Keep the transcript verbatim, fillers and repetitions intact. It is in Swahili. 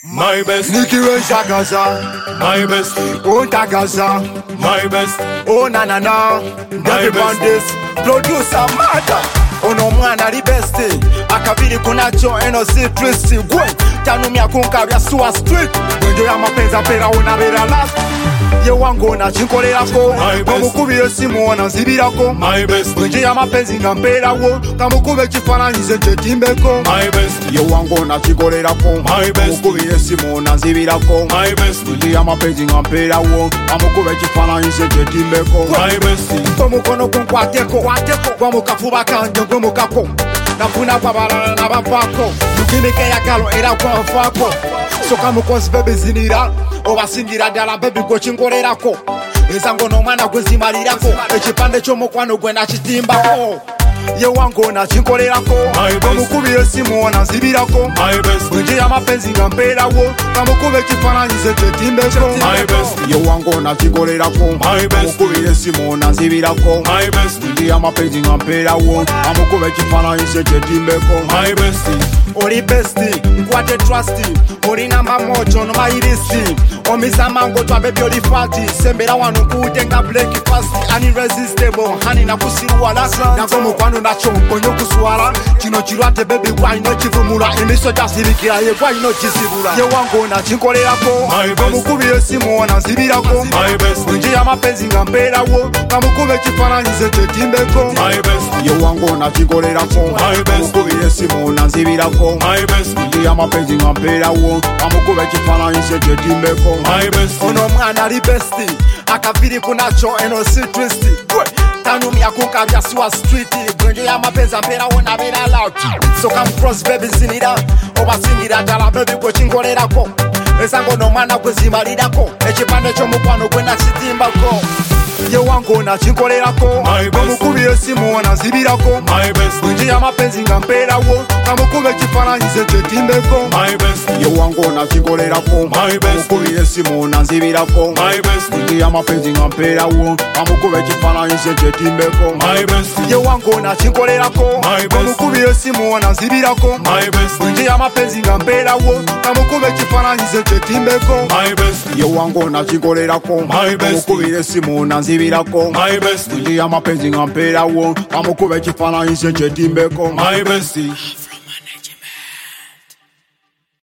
My best, Nicky Gaza, my best, oh Gaza, my best, oh na na na, David best. Bandes, producer Mata, ono mwana li best, akabili kunacho eno si twisti, gwe, tanumia kunkabya suwa street, wenjo ya mapenza pera una vera last, ye wango na chinkolelako, kamukubile simu wana zibirako, my best, wenjo ya mapenzi nga mpera wo, kamukube chifananyize chetimbeko, my best, ye wango na chikolelako, my best, kamukubile simu wana zibirako, my best, wenjo ya mapenzi nga mpera wo, kamukube chifananyize chetimbeko, my best, Komukono kunkwateko, kwa mukafuba kanje gwe mukako, nafuna kwa balala na bavako, yukimike ya galo era kwa mfako, soka mukozi bebe zinira, obasingira dala bebe gwe chingolerako, ezango no mwana gwe zimalirako, ekipande chomukwano gwe nakitimbako, ye wango na chinkolerako, kamukubile simu wana zibirako, my best, wenje ya mapenzi nga mpera wo, kamukube chifananyize chetimbeko, my best, ye wango na chinkolerako, my best, kamukubile simu wana zibirako, my best, wenje ya mapenzi nga mpera wo, kamukube chifananyize chetimbeko, my best, oli besti, nkwate trusty, oli namba mojo no mairisi, omisa mango twabebi oli fati, sembera wanu kutenga breakfast, uniresistible, hani na kusiruwala, nako mukwano nacho mponyo kuswala, chino chirwate baby kwa ino chivumula, imiso jasirikira ye kwa ino chisibula, ye wango na chinkolerako, kamukubile simu wana zibirako, my best, wenje ya mapenzi nga mpera wo, kamukube chifananyize chetimbeko, my best, ye wango na chinkolerako, kamukubile simu wana zibirako, my best, wenje ya mapenzi nga mpera wo, kamukube chifananyize chetimbeko, my best, ono mwana li besti, akaviri kunacho eno si twisti, tanumia kunkabya suwa street, gwenjo ya mapenza mpera wona bera loud, so come cross baby zinira, obasingira dala baby gwe chingolerako, ezango no mwana gwe zimalirako, ekipande chomukwano gwe nakitimbako, ye wango na chinkolerako, kamukubile simu wana zibirako, my best, wenje ya mapenzi nga mpera wo, kamukube chifananyize chetimbeko, my best, ye wango na chinkolerako, my best, kamukubile simu wana zibirako, my best, wenje ya mapenzi nga mpera wo, kamukube chifananyize chetimbeko, my best, ye wango na chinkolerako, kamukubile simu wana zibirako, my best, wenje ya mapenzi nga mpera wo, kamukube chifananyize chetimbeko, my best, ye wango na chinkolerako, my best, kamukubile simu wana zibirako, my best, wenje ya mapenzi nga mpera wo, kamukube chifananyize chetimbeko, my best.